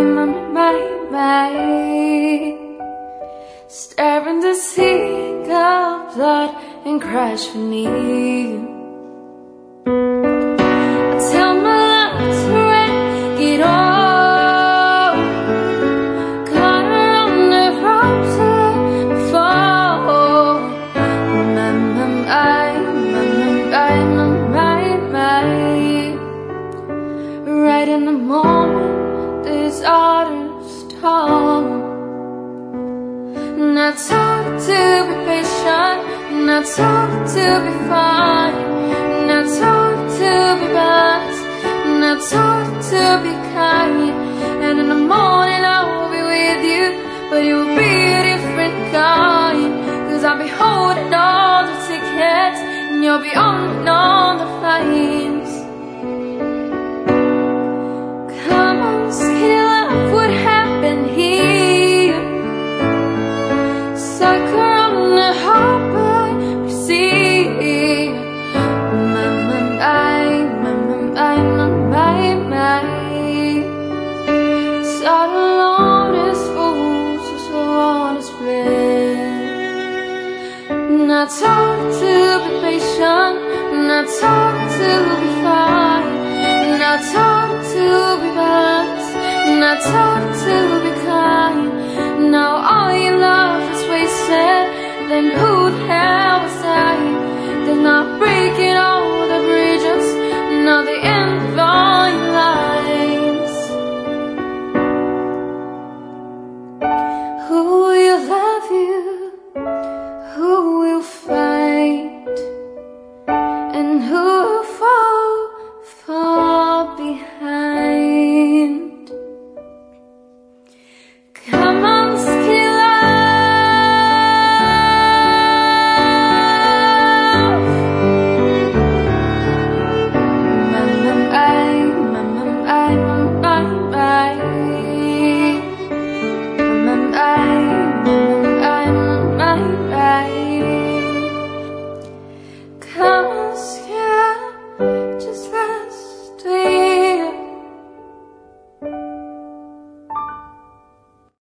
Staring to see the blood and crash beneath. I tell my love to wreck it all, caught her on the ropes to let me fall. Right in the moment this otter's tall. And I told her to be patient, and I told her to be fine, and I told her to be blessed, and I told her to be kind. And in the morning I'll be with you, but you'll be a different kind. 'Cause I'll be holding all the tickets, and you'll be on all the flights. Come on, skinny love, what happened here? Sucker on the harbor, you see. Sat alone as fools, so on his bed. And I told her to be patient, and I told her to be fine, and I told her to be blessed, and I told her to be kind. Now all your love is wasted, then who